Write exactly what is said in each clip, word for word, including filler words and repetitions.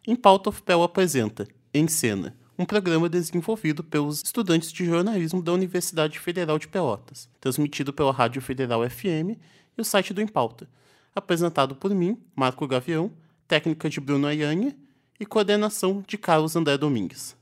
Em Pauta o F P E L apresenta Em Cena, um programa desenvolvido pelos estudantes de jornalismo da Universidade Federal de Pelotas, transmitido pela Rádio Federal F M e o site do Em Pauta, apresentado por mim, Marco Gavião, técnica de Bruno Ayanha e coordenação de Carlos André Domingues.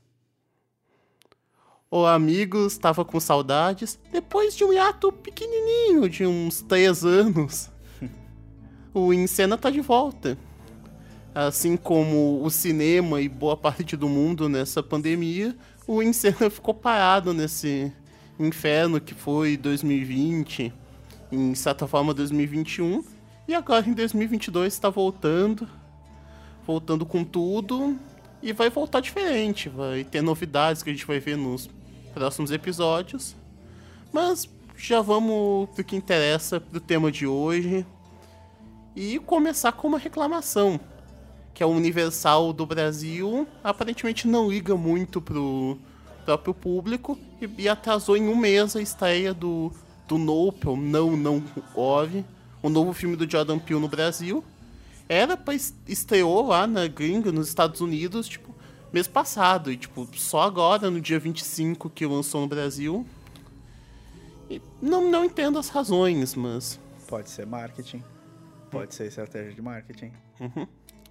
Olá, amigos, estava com saudades. Depois de um hiato pequenininho, de uns três anos, o Em Cena tá de volta. Assim como o cinema e boa parte do mundo nessa pandemia, o Em Cena ficou parado nesse inferno que foi dois mil e vinte, em certa forma dois mil e vinte e um, e agora em dois mil e vinte e dois está voltando, voltando com tudo, e vai voltar diferente, vai ter novidades que a gente vai ver nos próximos episódios, mas já vamos pro que interessa, pro tema de hoje, e começar com uma reclamação, que a Universal do Brasil aparentemente não liga muito pro próprio público e, e atrasou em um mês a estreia do, do Nope, ou Não, Não Ove, o novo filme do Jordan Peele no Brasil. Era pra estreou lá na gringa, nos Estados Unidos, tipo, mês passado, e tipo, só agora, no dia vinte e cinco, que lançou no Brasil. E não, não entendo as razões, mas... Pode ser marketing, pode hum. ser estratégia de marketing. Uhum.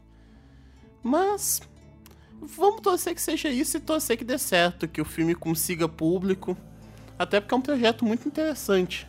Mas vamos torcer que seja isso e torcer que dê certo, que o filme consiga público, até porque é um projeto muito interessante.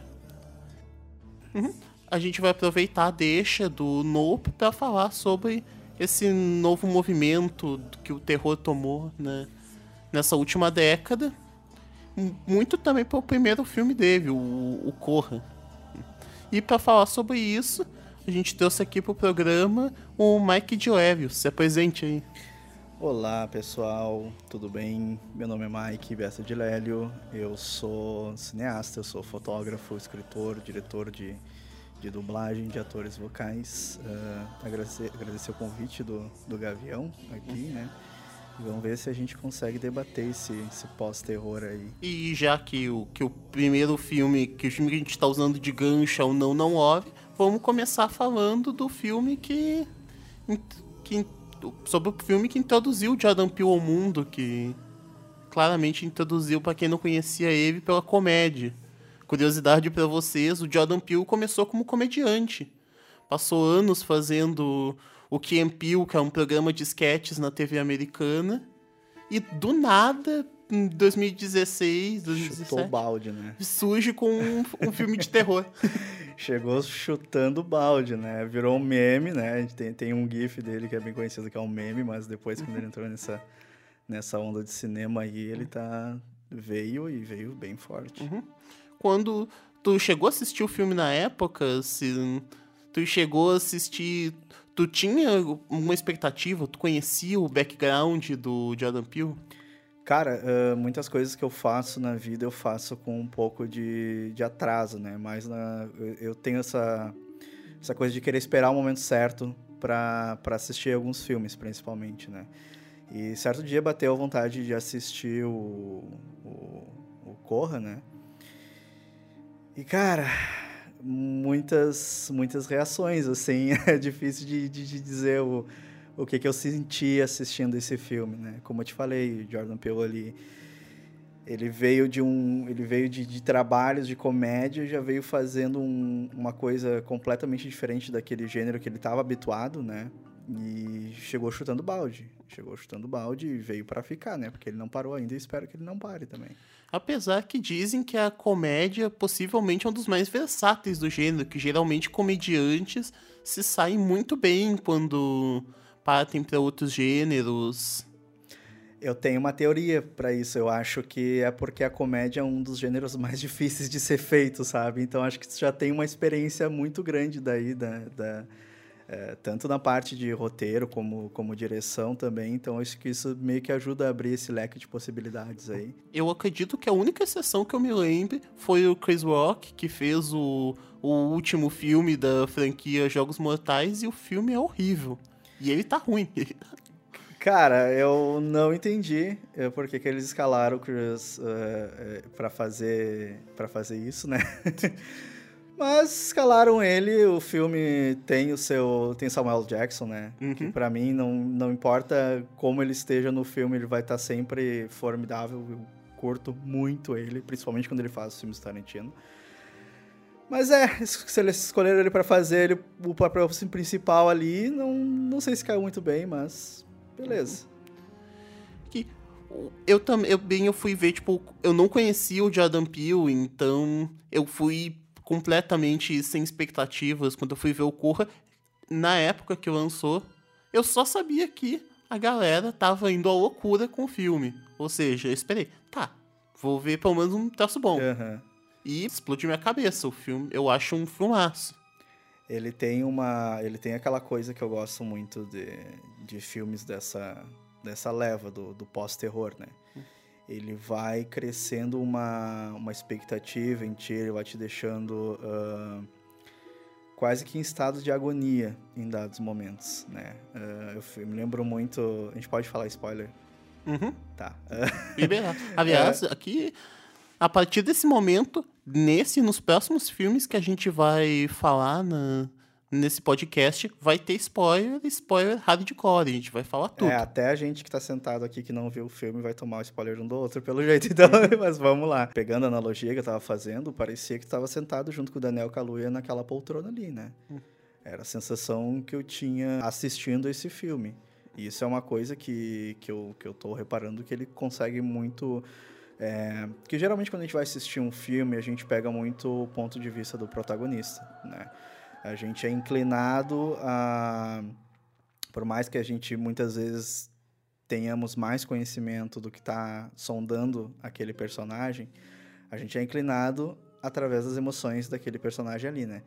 Uhum. A gente vai aproveitar a deixa do Nope para falar sobre esse novo movimento que o terror tomou, né, nessa última década, muito também pelo primeiro filme dele, o, o Corra. E para falar sobre isso, a gente trouxe aqui pro programa o Mike Dilério. Se apresente aí. Olá, pessoal, tudo bem? Meu nome é Mike Bessa de Lélio, eu sou cineasta, eu sou fotógrafo, escritor, diretor de, de dublagem, de atores vocais. Uh, agradecer, agradecer o convite do, do Gavião aqui, né? E vamos ver se a gente consegue debater esse, esse pós-terror aí. E já que o, que o primeiro filme, que o filme que a gente tá usando de gancho é o Não, Não Ove, vamos começar falando do filme que, que... sobre o filme que introduziu o Jordan Peele ao mundo, que claramente introduziu para quem não conhecia ele pela comédia. Curiosidade para vocês, o Jordan Peele começou como comediante. Passou anos fazendo o Key and Peele, que é um programa de sketches na T V americana, e do nada, em dois mil e dezesseis, dois mil e dezessete... Chutou o balde, né? Surge com um, um filme de terror. Chegou chutando o balde, né? Virou um meme, né? A gente tem, tem um gif dele que é bem conhecido, que é um meme, mas depois, quando ele entrou nessa, nessa onda de cinema aí, ele tá... veio e veio bem forte. Uhum. Quando tu chegou a assistir o filme na época, se tu chegou a assistir... Tu tinha uma expectativa? Tu conhecia o background do Jordan Peele? Cara, uh, muitas coisas que eu faço na vida eu faço com um pouco de, de atraso, né? Mas na, eu, eu tenho essa, essa coisa de querer esperar o momento certo pra, pra assistir alguns filmes, principalmente, né? E certo dia bateu a vontade de assistir o, o, o Corra, né? E, cara, muitas, muitas reações, assim, é difícil de, de, de dizer o... o que, que eu senti assistindo esse filme, né? Como eu te falei, Jordan Peele ali, ele veio de um, ele veio de, de trabalhos de comédia, já veio fazendo um, uma coisa completamente diferente daquele gênero que ele estava habituado, né? E chegou chutando balde, chegou chutando balde e veio para ficar, né? Porque ele não parou ainda e espero que ele não pare também. Apesar que dizem que a comédia possivelmente é um dos mais versáteis do gênero, que geralmente comediantes se saem muito bem quando partem para outros gêneros. Eu tenho uma teoria para isso. Eu acho que é porque a comédia é um dos gêneros mais difíceis de ser feito, sabe? Então, acho que você já tem uma experiência muito grande daí, da, da, é, tanto na parte de roteiro como, como direção também. Então, acho que isso meio que ajuda a abrir esse leque de possibilidades aí. Eu acredito que a única exceção que eu me lembro foi o Chris Rock, que fez o, o último filme da franquia Jogos Mortais, e o filme é horrível. E ele tá ruim. Cara, eu não entendi por que, que eles escalaram o Chris uh, uh, pra fazer, pra fazer isso, né? Mas escalaram ele, o filme tem o seu, tem Samuel Jackson, né? Uhum. Que pra mim não, não importa como ele esteja no filme, ele vai estar sempre formidável. Eu curto muito ele, principalmente quando ele faz os filmes Tarantino. Mas é, se eles escolheram ele pra fazer ele, o papel principal ali, não, não sei se caiu muito bem, mas beleza. Que eu também, eu bem, eu fui ver, tipo, eu não conhecia o Jordan Peele, então eu fui completamente sem expectativas quando eu fui ver o Corra. Na época que lançou, eu só sabia que a galera tava indo à loucura com o filme. Ou seja, eu esperei, tá, vou ver pelo menos um traço bom. Uhum. E explodiu minha cabeça o filme. Eu acho um filmaço. Ele tem uma. Ele tem aquela coisa que eu gosto muito de, de filmes dessa, dessa leva do, do pós-terror, né? Ele vai crescendo uma, uma expectativa em ti, ele vai te deixando uh, quase que em estado de agonia em dados momentos, né? Uh, eu, eu me lembro muito. A gente pode falar spoiler? Uhum. Tá. Liberado. Aliás, aqui, a partir desse momento, nesse e nos próximos filmes que a gente vai falar na, nesse podcast, vai ter spoiler, spoiler hardcore, a gente vai falar tudo. É, até a gente que tá sentado aqui que não viu o filme vai tomar o spoiler um do outro, pelo jeito, então, mas vamos lá. Pegando a analogia que eu tava fazendo, parecia que tava sentado junto com o Daniel Kaluuya naquela poltrona ali, né? Era a sensação que eu tinha assistindo esse filme. E isso é uma coisa que, que, eu, que eu tô reparando que ele consegue muito... É, que geralmente quando a gente vai assistir um filme, a gente pega muito o ponto de vista do protagonista, né? A gente é inclinado a... Por mais que a gente muitas vezes tenhamos mais conhecimento do que está sondando aquele personagem, a gente é inclinado através das emoções daquele personagem ali, né?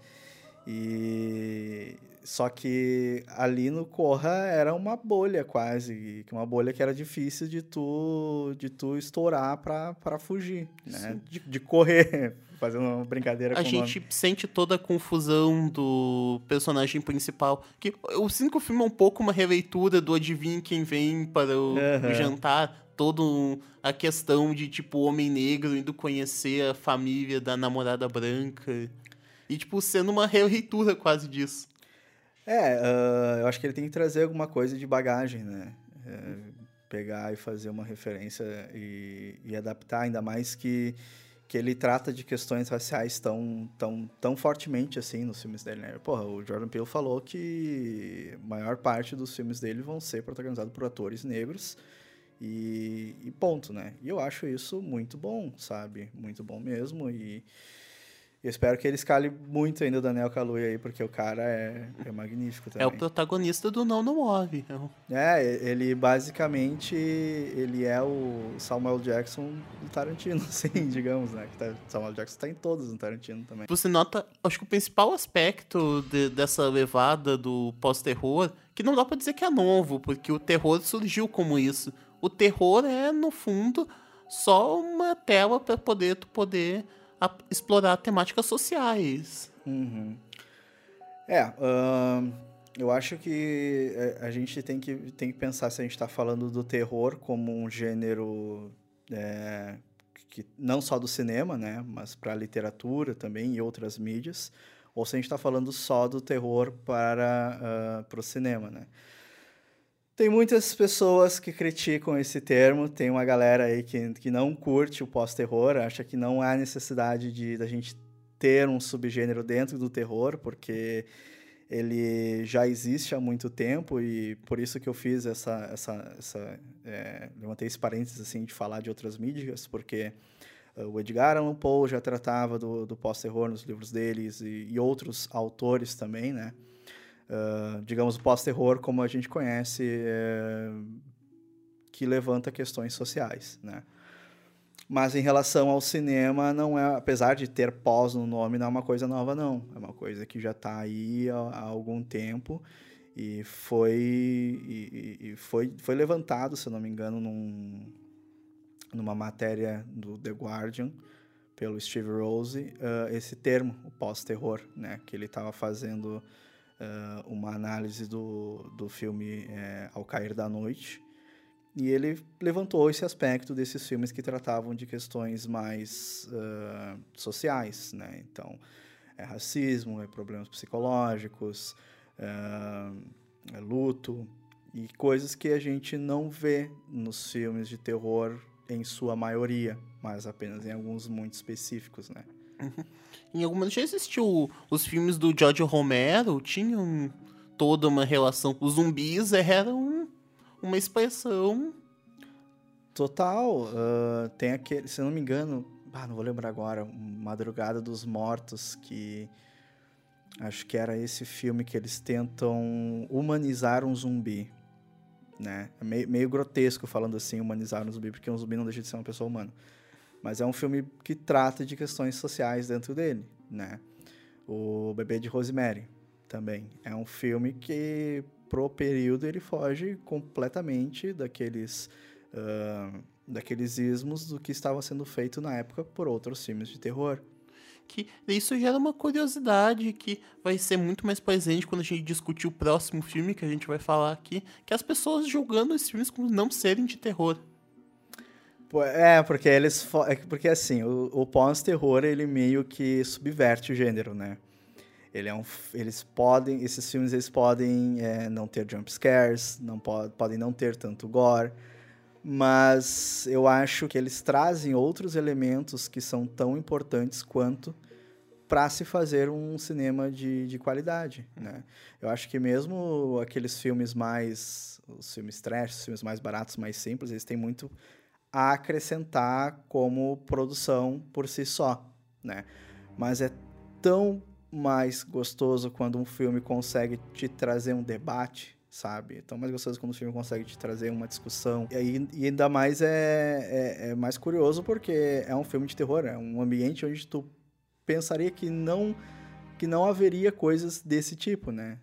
E só que ali no Corra era uma bolha quase, uma bolha que era difícil de tu de tu estourar pra, pra fugir, né? De, de correr, fazendo uma brincadeira A com o nome. gente sente toda a confusão do personagem principal. Que eu sinto que o filme é um pouco uma releitura do Adivinha Quem Vem para o, Uhum. o jantar. Toda a questão de, tipo, o homem negro indo conhecer a família da namorada branca. E, tipo, sendo uma releitura quase disso. É, uh, eu acho que ele tem que trazer alguma coisa de bagagem, né? É, pegar e fazer uma referência e, e adaptar, ainda mais que, que ele trata de questões raciais tão, tão, tão fortemente assim nos filmes dele, né? Porra, o Jordan Peele falou que a maior parte dos filmes dele vão ser protagonizados por atores negros e, e ponto, né? E eu acho isso muito bom, sabe? Muito bom mesmo e... Eu espero que ele escale muito ainda o Daniel Kaluuya aí, porque o cara é, é magnífico também. É o protagonista do Não Não Move. É, ele basicamente, ele é o Samuel Jackson do Tarantino, assim, digamos, né? Que tá, Samuel Jackson tá em todos no Tarantino também. Você nota, acho que o principal aspecto de, dessa levada do pós-terror, que não dá pra dizer que é novo, porque o terror surgiu como isso. O terror é, no fundo, só uma tela pra poder tu poder... a explorar temáticas sociais. Uhum. É, uh, eu acho que a gente tem que, tem que pensar se a gente está falando do terror como um gênero é, que não só do cinema, né, mas para a literatura também e outras mídias, ou se a gente está falando só do terror para, uh, para o cinema, né. Tem muitas pessoas que criticam esse termo, tem uma galera aí que, que não curte o pós-terror, acha que não há necessidade de da gente ter um subgênero dentro do terror, porque ele já existe há muito tempo e por isso que eu fiz essa... essa, essa é, levantei esse parênteses assim, de falar de outras mídias, porque uh, o Edgar Allan Poe já tratava do, do pós-terror nos livros deles e, e outros autores também, né? Uh, digamos, o pós-terror como a gente conhece, é, que levanta questões sociais, né? Mas em relação ao cinema, não é, apesar de ter pós no nome, não é uma coisa nova, não. É uma coisa que já está aí há, há algum tempo e foi, e, e foi, foi levantado, se eu não me engano, num, numa matéria do The Guardian, pelo Steve Rose, uh, esse termo, o pós-terror, né? Que ele estava fazendo... Uh, uma análise do, do filme é, Ao Cair da Noite, e ele levantou esse aspecto desses filmes que tratavam de questões mais uh, sociais, né? Então, É racismo, é problemas psicológicos, é, é luto e coisas que a gente não vê nos filmes de terror em sua maioria, mas apenas em alguns muito específicos, né? Uhum. Em algum momento já existiu os filmes do George Romero, tinham toda uma relação. Os zumbis eram uma expressão. Total. Uh, tem aquele, se eu não me engano, ah, não vou lembrar agora, Madrugada dos Mortos, que acho que era esse filme que eles tentam humanizar um zumbi, né? É meio, meio grotesco falando assim, humanizar um zumbi, porque um zumbi não deixa de ser uma pessoa humana. Mas é um filme que trata de questões sociais dentro dele, né? O Bebê de Rosemary também. É um filme que, pro período, ele foge completamente daqueles, uh, daqueles ismos do que estava sendo feito na época por outros filmes de terror. Que isso gera uma curiosidade que vai ser muito mais presente quando a gente discutir o próximo filme que a gente vai falar aqui, que é as pessoas julgando esses filmes como não serem de terror. É, porque eles. Porque assim, o, o pós-terror, ele meio que subverte o gênero, né? Ele é um, eles podem. Esses filmes eles podem é, não ter jump scares, não pod, podem não ter tanto gore, mas eu acho que eles trazem outros elementos que são tão importantes quanto para se fazer um cinema de, de qualidade, né? Eu acho que mesmo aqueles filmes mais. Os filmes trash, os filmes mais baratos, mais simples, eles têm muito a acrescentar como produção por si só, né? Mas é tão mais gostoso quando um filme consegue te trazer um debate, sabe? É tão mais gostoso quando um filme consegue te trazer uma discussão. E, aí, e ainda mais é, é, é mais curioso porque é um filme de terror, é um ambiente onde tu pensaria que não, que não haveria coisas desse tipo, né?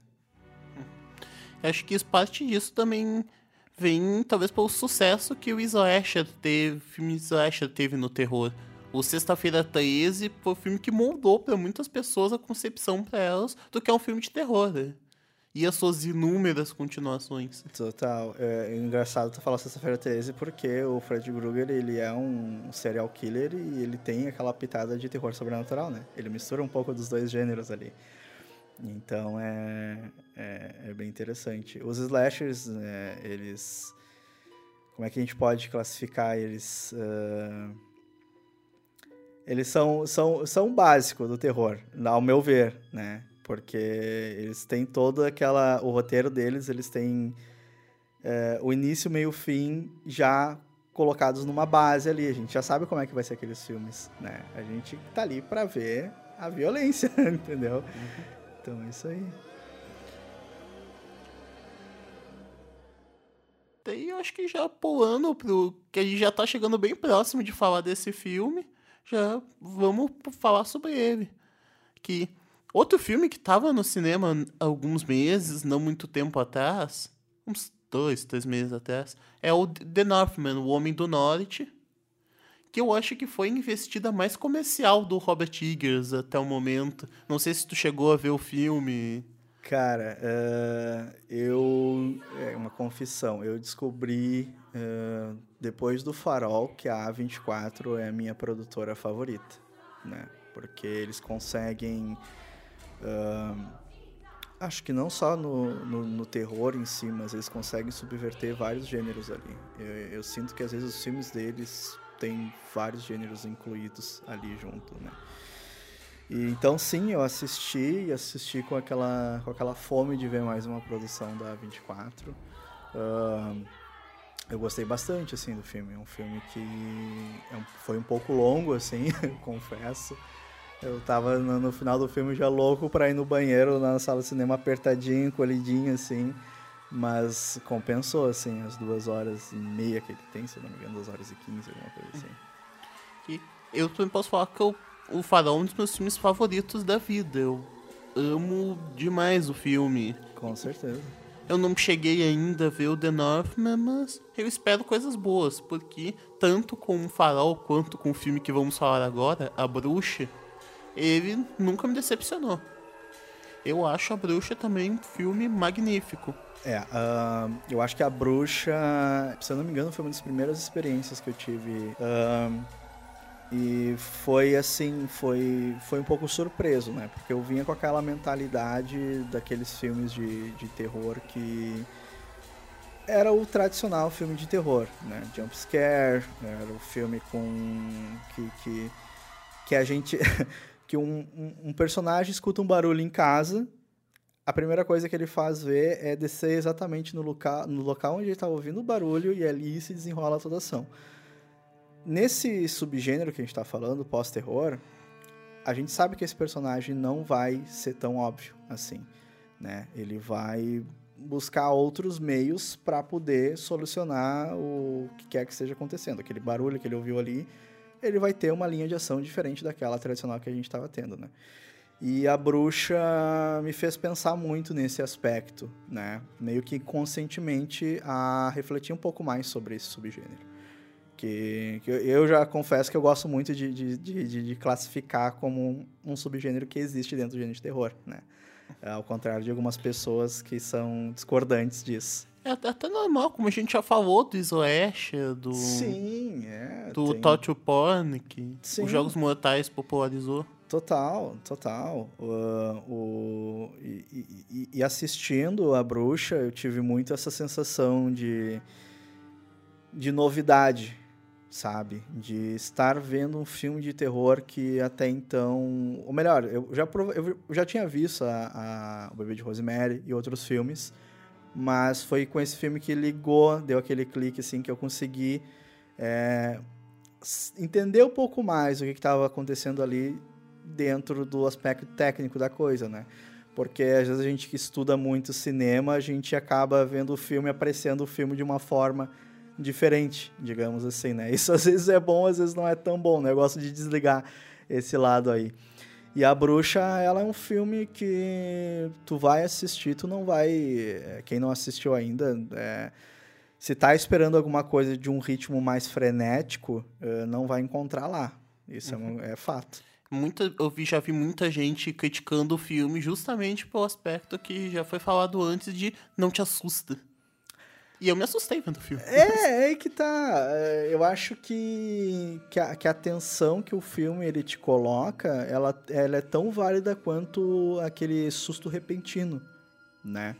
Acho que parte disso também vem, talvez, pelo sucesso que o slasher teve, o filme slasher teve no terror. O Sexta-feira treze foi um filme que moldou para muitas pessoas a concepção para elas do que é um filme de terror, né? E as suas inúmeras continuações. Total. É engraçado tu falar Sexta-feira treze porque o Fred Krueger, ele é um serial killer e ele tem aquela pitada de terror sobrenatural, né? Ele mistura um pouco dos dois gêneros ali. Então, é, é, é bem interessante. Os slashers, é, eles... Como é que a gente pode classificar eles? Uh, eles são, são, são básicos do terror, ao meu ver, né? Porque eles têm toda aquela... O roteiro deles, eles têm é, o início, meio, fim já colocados numa base ali. A gente já sabe como é que vai ser aqueles filmes, né? A gente tá ali pra ver a violência, entendeu? Uhum. Então é isso aí. Daí eu acho que já pulando pro... que a gente já tá chegando bem próximo de falar desse filme, já vamos falar sobre ele. Que outro filme que tava no cinema há alguns meses, não muito tempo atrás, uns dois, três meses atrás, é o The Northman, O Homem do Norte, que eu acho que foi a investida mais comercial do Robert Eggers até o momento. Não sei se tu chegou a ver o filme. Cara, uh, eu... É uma confissão. Eu descobri, uh, depois do Farol, que a A vinte e quatro é a minha produtora favorita, né? Porque eles conseguem... Uh, acho que não só no, no, no terror em si, mas eles conseguem subverter vários gêneros ali. Eu, eu sinto que às vezes os filmes deles têm vários gêneros incluídos ali junto, né? E, então sim, eu assisti e assisti com aquela, com aquela fome de ver mais uma produção da A vinte e quatro. Uh, eu gostei bastante, assim, do filme. É um filme que é um, foi um pouco longo, assim, confesso. Eu tava no, no final do filme já louco pra ir no banheiro, na sala de cinema apertadinho, encolhidinho, assim. Mas compensou, assim, as duas horas e meia que ele tem, se não me engano, duas horas e quinze, alguma coisa assim. E eu também posso falar que eu, o Farol é um dos meus filmes favoritos da vida. Eu amo demais o filme. Com certeza. Eu não cheguei ainda a ver o The Northman, mas eu espero coisas boas, porque tanto com o Farol quanto com o filme que vamos falar agora, A Bruxa, ele nunca me decepcionou. Eu acho A Bruxa também um filme magnífico. É, uh, eu acho que A Bruxa, se eu não me engano, foi uma das primeiras experiências que eu tive uh, E foi assim, foi, foi um pouco surpreso, né? Porque eu vinha com aquela mentalidade daqueles filmes de, de terror que era o tradicional filme de terror, né? Jump scare, era o filme com que, que, que a gente que um, um, um personagem escuta um barulho em casa, a primeira coisa que ele faz ver é descer exatamente no local, no local onde ele estava ouvindo o barulho e ali se desenrola toda a ação. Nesse subgênero que a gente está falando, pós-terror, a gente sabe que esse personagem não vai ser tão óbvio assim, né? Ele vai buscar outros meios para poder solucionar o que quer que esteja acontecendo. Aquele barulho que ele ouviu ali, ele vai ter uma linha de ação diferente daquela tradicional que a gente estava tendo, né? E a Bruxa me fez pensar muito nesse aspecto, né? Meio que conscientemente a refletir um pouco mais sobre esse subgênero. Que, que eu já confesso que eu gosto muito de, de, de, de classificar como um, um subgênero que existe dentro do gênero de terror, né? Ao contrário de algumas pessoas que são discordantes disso. É até normal, como a gente já falou do Slasher, do... Sim, é. Do tem... Torture Porn, que Sim. os Jogos Mortais popularizou. Total, total. Uh, o, e, e, e assistindo a Bruxa, eu tive muito essa sensação de, de novidade, sabe? De estar vendo um filme de terror que até então... Ou melhor, eu já, prov... eu já tinha visto a, a O Bebê de Rosemary e outros filmes, mas foi com esse filme que ligou, deu aquele clique assim, que eu consegui é, entender um pouco mais o que estava acontecendo ali dentro do aspecto técnico da coisa, né? Porque às vezes a gente que estuda muito cinema, a gente acaba vendo o filme, apreciando o filme de uma forma diferente, digamos assim, né? Isso às vezes é bom, às vezes não é tão bom, né? Eu gosto de desligar esse lado aí. E A Bruxa, ela é um filme que tu vai assistir, tu não vai... Quem não assistiu ainda, é, se tá esperando alguma coisa de um ritmo mais frenético, não vai encontrar lá. Isso uhum. é, um, é fato. Muita, eu vi, já vi muita gente criticando o filme justamente pelo aspecto que já foi falado antes de não te assusta. E eu me assustei vendo o filme. É, é aí que tá. Eu acho que, que, a, que a tensão que o filme ele te coloca, ela, ela é tão válida quanto aquele susto repentino, né?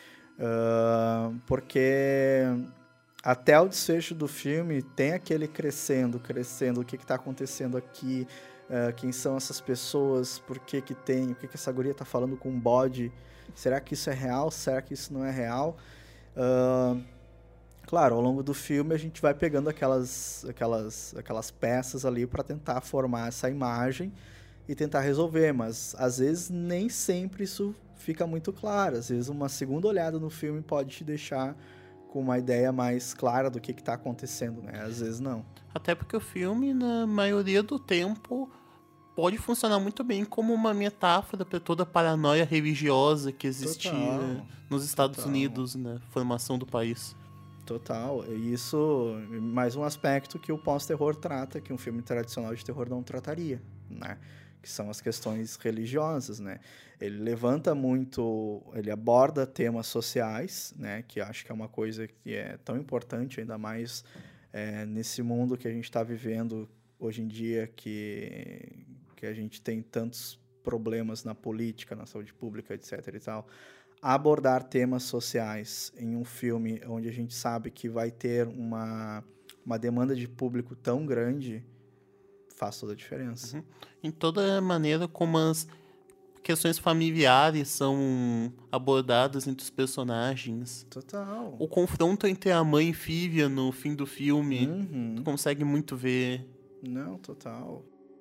Uh, porque até o desfecho do filme tem aquele crescendo, crescendo, o que que tá acontecendo aqui, uh, quem são essas pessoas, por que que tem, o que que essa guria tá falando com um bode, será que isso é real, será que isso não é real? Uh, Claro, ao longo do filme a gente vai pegando aquelas, aquelas, aquelas peças ali para tentar formar essa imagem e tentar resolver, mas às vezes nem sempre isso fica muito claro. Às vezes uma segunda olhada no filme pode te deixar com uma ideia mais clara do que está acontecendo, né? Às vezes não. Até porque o filme, na maioria do tempo, pode funcionar muito bem como uma metáfora para toda a paranoia religiosa que existia total, nos Estados total. Unidos, na formação do país. Total, e isso, mais um aspecto que o pós-terror trata, que um filme tradicional de terror não trataria, né? Que são as questões religiosas, né? Ele levanta muito, ele aborda temas sociais, né? Que acho que é uma coisa que é tão importante, ainda mais é, nesse mundo que a gente está vivendo hoje em dia, que, que a gente tem tantos problemas na política, na saúde pública, etc e tal. Abordar temas sociais em um filme onde a gente sabe que vai ter uma, uma demanda de público tão grande, faz toda a diferença. Uhum. Em toda a maneira como as questões familiares são abordadas entre os personagens. Total. O confronto entre a mãe e filha no fim do filme, uhum. tu consegue muito ver. Não, total.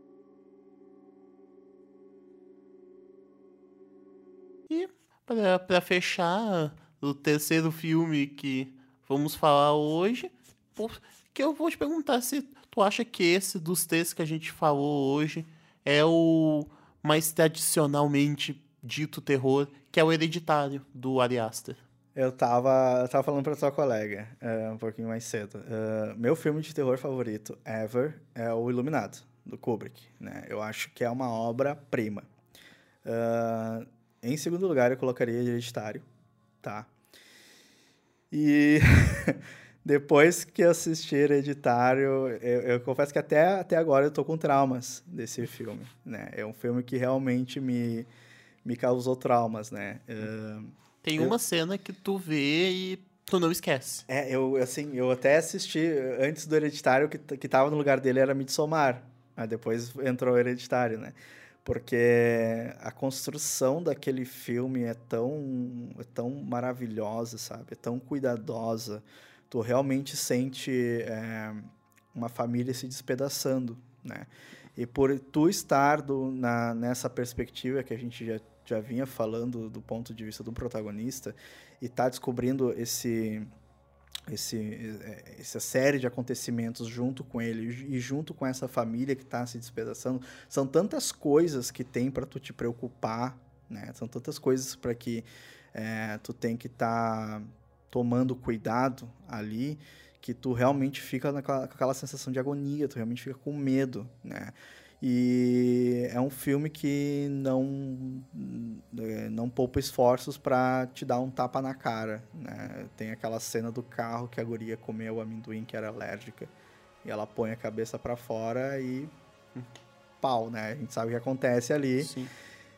E... Para fechar o terceiro filme que vamos falar hoje, que eu vou te perguntar se tu acha que esse dos três que a gente falou hoje é o mais tradicionalmente dito terror, que é o Hereditário, do Ari Aster. Eu tava, eu tava falando pra tua colega uh, um pouquinho mais cedo. Uh, meu filme de terror favorito, ever, é o Iluminado, do Kubrick, né? Eu acho que é uma obra-prima. Uh, Em segundo lugar, eu colocaria Hereditário, tá? E Depois que eu assisti Hereditário, eu, eu confesso que até, até agora eu tô com traumas desse filme, né? É um filme que realmente me, me causou traumas, né? Uh, Tem eu, uma cena que tu vê e tu não esquece. É, eu, assim, eu até assisti, antes do Hereditário, que, que tava no lugar dele era Midsommar, mas depois entrou o Hereditário, né? Porque a construção daquele filme é tão, é tão maravilhosa, sabe? É tão cuidadosa. Tu realmente sente é, uma família se despedaçando, né? E por tu estar do, na, nessa perspectiva que a gente já, já vinha falando do ponto de vista do protagonista e tá descobrindo esse... Esse, essa série de acontecimentos junto com ele e junto com essa família que está se despedaçando, são tantas coisas que tem para tu te preocupar, né? São tantas coisas para que é, tu tem que estar tá tomando cuidado ali, que tu realmente fica naquela, com aquela sensação de agonia, tu realmente fica com medo, né? E é um filme que não, não poupa esforços para te dar um tapa na cara, né? Tem aquela cena do carro que a guria comeu o amendoim que era alérgica. E ela põe a cabeça para fora e pau, né? A gente sabe o que acontece ali. Sim.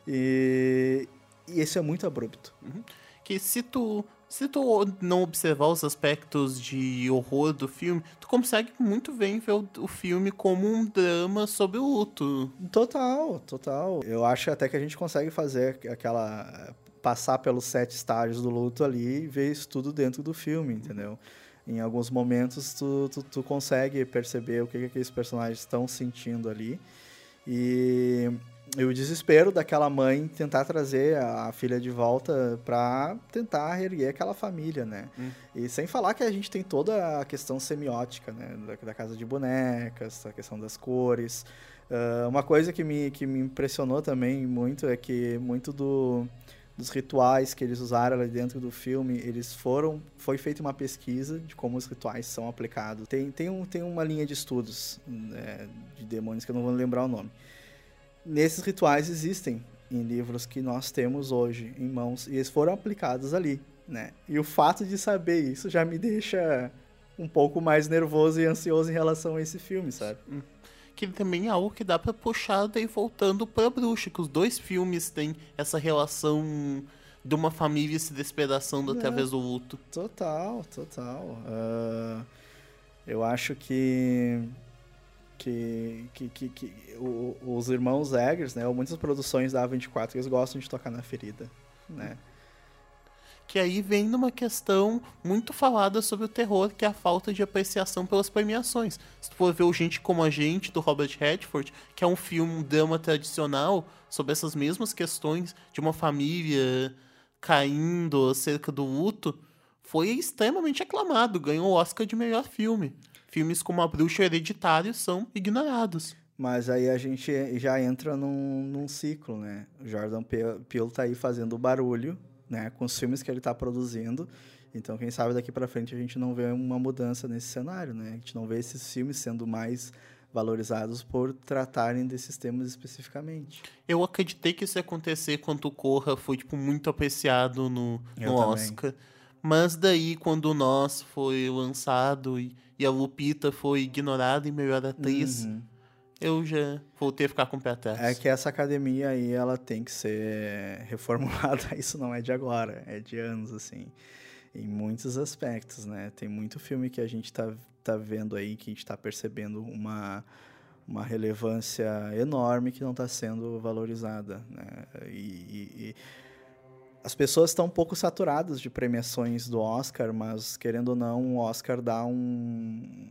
E, e isso é muito abrupto. Uhum. Que se tu... Se tu não observar os aspectos de horror do filme, tu consegue muito bem ver o, o filme como um drama sobre o luto. Total, total. Eu acho até que a gente consegue fazer aquela... passar pelos sete estágios do luto ali e ver isso tudo dentro do filme, entendeu? Em alguns momentos tu, tu, tu consegue perceber o que, que aqueles personagens estão sentindo ali. E... E o desespero daquela mãe tentar trazer a filha de volta pra tentar reerguer aquela família, né? Hum. E sem falar que a gente tem toda a questão semiótica, né? Da, da casa de bonecas, a questão das cores. Uh, uma coisa que me, que me impressionou também muito é que muito do, dos rituais que eles usaram ali dentro do filme, eles foram... Foi feita uma pesquisa de como os rituais são aplicados. Tem, tem, um, tem uma linha de estudos, né, de demônios que eu não vou lembrar o nome. Nesses rituais existem em livros que nós temos hoje em mãos e eles foram aplicados ali, né? E o fato de saber isso já me deixa um pouco mais nervoso e ansioso em relação a esse filme, sabe? Que também é algo que dá pra puxar daí voltando pra Bruxa, que os dois filmes têm essa relação de uma família se despedaçando é, através do luto. Total, total. Uh, eu acho que... Que, que, que, que o, os irmãos Eggers, né, ou muitas produções da A vinte e quatro, eles gostam de tocar na ferida, né? Que aí vem numa questão muito falada sobre o terror, que é a falta de apreciação pelas premiações. Se tu for ver o Gente Como a Gente, do Robert Redford, que é um filme, um drama tradicional, sobre essas mesmas questões de uma família caindo acerca do luto, foi extremamente aclamado, ganhou o Oscar de melhor filme. Filmes como A Bruxa e Hereditário são ignorados. Mas aí a gente já entra num, num ciclo, né? O Jordan Peele tá aí fazendo barulho, né? Com os filmes que ele tá produzindo. Então, quem sabe daqui pra frente a gente não vê uma mudança nesse cenário, né? A gente não vê esses filmes sendo mais valorizados por tratarem desses temas especificamente. Eu acreditei que isso ia acontecer quando o Corra foi, tipo, muito apreciado no, no Oscar. Mas daí, quando o Nós foi lançado e, e a Lupita foi ignorada em melhor atriz, uhum. eu já voltei a ficar com o pé atrás. É que essa academia aí, ela tem que ser reformulada. Isso não é de agora, é de anos, assim. Em muitos aspectos, né? Tem muito filme que a gente tá, tá vendo aí, que a gente tá percebendo uma, uma relevância enorme que não tá sendo valorizada, né? E... e, e as pessoas estão um pouco saturadas de premiações do Oscar, mas, querendo ou não, o Oscar dá um...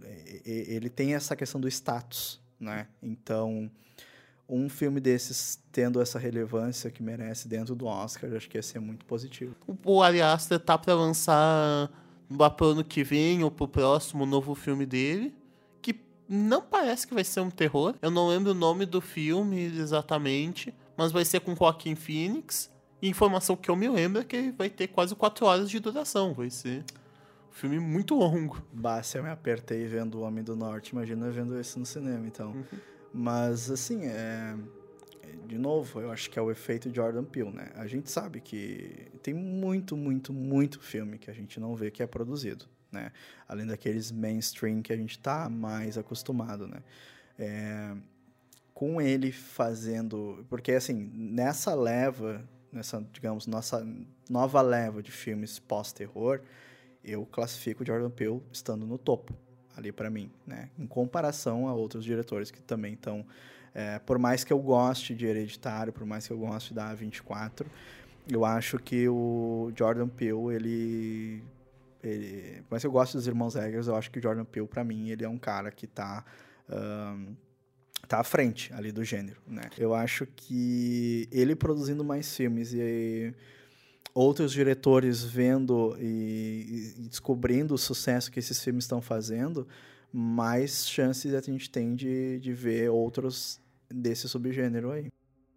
Ele tem essa questão do status, né? Então, um filme desses tendo essa relevância que merece dentro do Oscar, eu acho que ia ser muito positivo. O Ari Aster tá para lançar lá pro ano que vem ou pro próximo novo filme dele, que não parece que vai ser um terror. Eu não lembro o nome do filme exatamente, mas vai ser com Joaquin Phoenix. E a informação que eu me lembro é que vai ter quase quatro horas de duração. Vai ser um filme muito longo. Bah, se eu me apertei vendo O Homem do Norte, imagina vendo esse no cinema, então. Uhum. Mas, assim, é... de novo, eu acho que é o efeito Jordan Peele, né? A gente sabe que tem muito, muito, muito filme que a gente não vê que é produzido, né? Além daqueles mainstream que a gente tá mais acostumado, né? É, com ele fazendo... Porque, assim, nessa leva, nessa, digamos, nossa nova leva de filmes pós-terror, eu classifico o Jordan Peele estando no topo, ali pra mim, né? Em comparação a outros diretores que também estão... É, por mais que eu goste de Hereditário, por mais que eu goste da A vinte e quatro, eu acho que o Jordan Peele, ele... ele por mais que eu goste dos Irmãos Eggers, eu acho que o Jordan Peele, pra mim, ele é um cara que tá... Um, tá à frente ali do gênero, né? Eu acho que ele produzindo mais filmes e outros diretores vendo e, e descobrindo o sucesso que esses filmes estão fazendo, mais chances a gente tem de, de ver outros desse subgênero aí.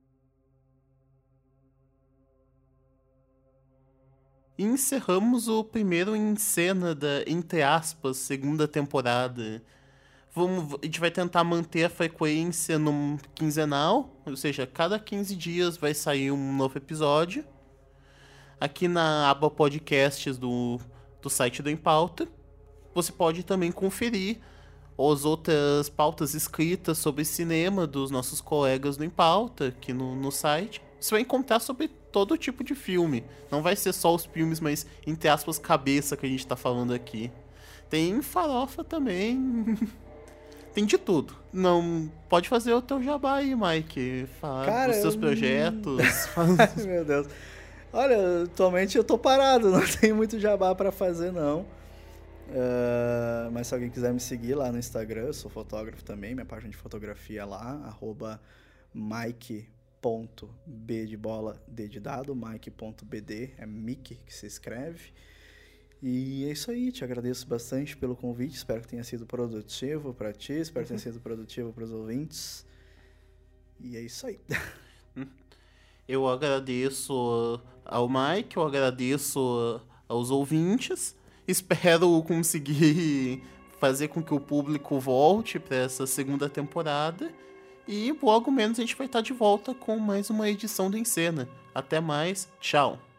E encerramos o primeiro em cena da, entre aspas, segunda temporada. Vamos, a gente vai tentar manter a frequência no quinzenal, ou seja, cada quinze dias vai sair um novo episódio. Aqui na aba podcasts do, do site do Em Pauta, você pode também conferir as outras pautas escritas sobre cinema dos nossos colegas do Em Pauta aqui no, no site. Você vai encontrar sobre todo tipo de filme. Não vai ser só os filmes, mas entre aspas, cabeça que a gente tá falando aqui. Tem farofa também. Tem de tudo. Não pode fazer o teu jabá aí, Mike. Falar Cara, dos seus eu... projetos. Ai, meu Deus. Olha, atualmente eu tô parado, não tenho muito jabá pra fazer, não. Uh, mas se alguém quiser me seguir lá no Instagram, eu sou fotógrafo também, minha página de fotografia é lá, arroba mike ponto b de bola, d de dado, mike ponto b d, é Mickey que se escreve. E é isso aí, te agradeço bastante pelo convite, espero que tenha sido produtivo para ti, espero que tenha sido produtivo para os ouvintes. E é isso aí. Eu agradeço ao Mike, eu agradeço aos ouvintes, espero conseguir fazer com que o público volte para essa segunda temporada e logo menos a gente vai estar de volta com mais uma edição do Em Cena. Até mais, tchau!